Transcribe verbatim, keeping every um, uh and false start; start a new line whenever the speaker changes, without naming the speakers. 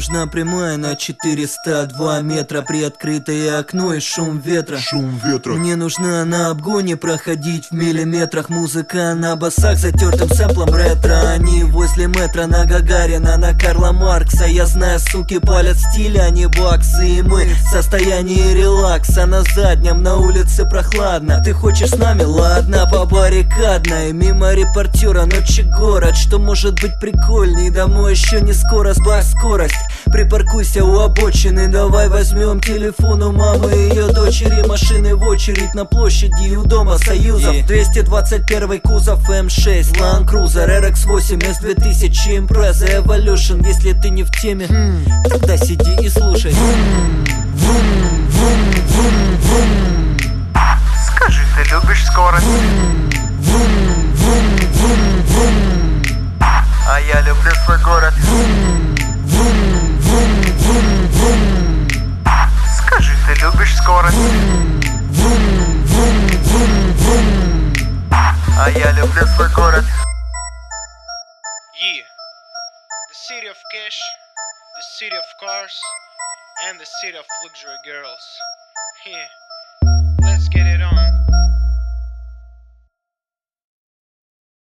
нужна прямая на четыреста два метра, приоткрытое окно и шум ветра.
Шум ветра.
Мне нужна на обгоне проходить в миллиметрах. Музыка на басах затертым сэмплом ретро. Они возле метро на Гагарина, на Карла Маркса. Я знаю, суки палят стиль, а не баксы. И мы в состоянии релакса. На заднем на улице прохладно. Ты хочешь с нами? Ладно, по баррикадной. Мимо репортера, ночи город. Что может быть прикольней? Домой еще не скоро, сбавь скорость. Припаркуйся у обочины. Давай возьмем телефон у мамы и ее дочери. Машины в очередь на площади у дома Союзов. двести двадцать первый кузов эм шесть Land Cruiser эр икс восемь эс две тысячи Impreza Evolution. Если ты не в теме, тогда сиди и слушай.
Скажи, ты любишь скорость? А я люблю свой город. Скажи, ты любишь скорость? А я люблю свой город.
Yeah, the city of cash, the city of cars, and the city of luxury girls. Yeah, let's get it on.